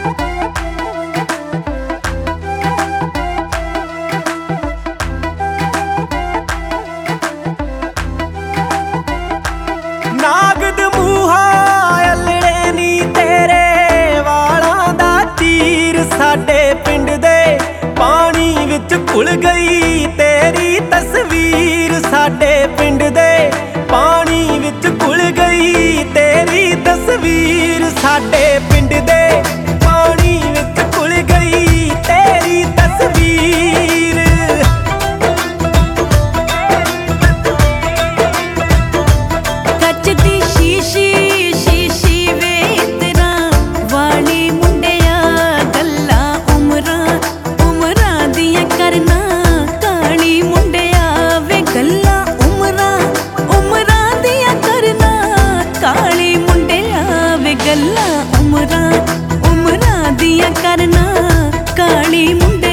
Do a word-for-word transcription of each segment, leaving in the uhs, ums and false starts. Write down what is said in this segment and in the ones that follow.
नागद मूहा अल्लड़े नी तेरे वालां दा तीर साडे पिंड दे पानी विच घुल गई तेरी तस्वीर। साडे पिंड दे पानी विच घुल गई तेरी तस्वीर। साडे पिंड दे पानी विच घुल गई तेरी तस्वीर। दी शीशी शीशी वे इतरा वाली मुंडिया गल्ला उमरा उमरा दिया करना काली मुंडिया वे गल्ला उमरा उमरा दिया करना काली मुंडिया वे गल्ला उमरा उमरा दिया करना काली मुंडिया।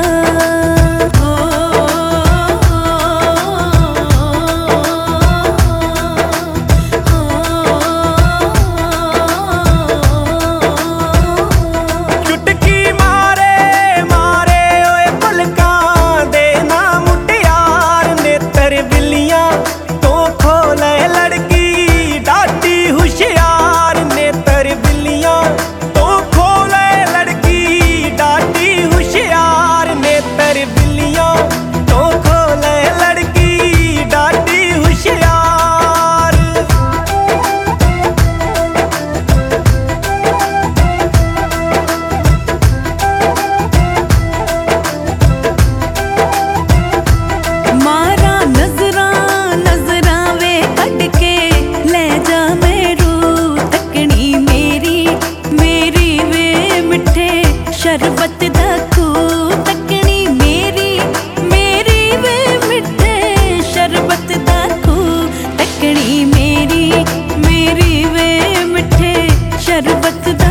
शरबत दा खूह तकनी मेरी मेरी वे मिठे शरबत दा खूह तकनी मेरी मेरी वे मिठे शरबत दा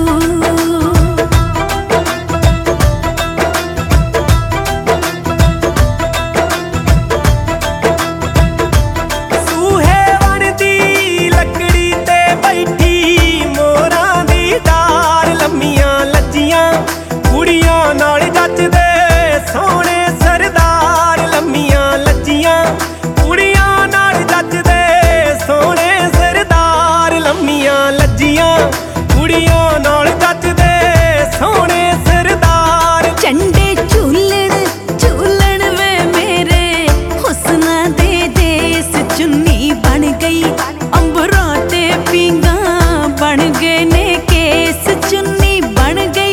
सोहणे सरदार लम्मियां लज्जियां कुड़ियां नाल जचदे सोहणे सरदार लम्मियां लज्जियां कुड़ियां नाल जचदे सोहणे सरदार। झंडे झूलन झूलन वे मेरे हुस्ना दे देस चुन्नी बन गई अंबरों ते पींगा बन गए ने केस चुन्नी बन गई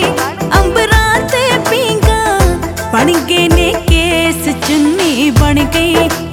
अंबरों ते पींगा बन गए ने केस चुन्नी बन गई।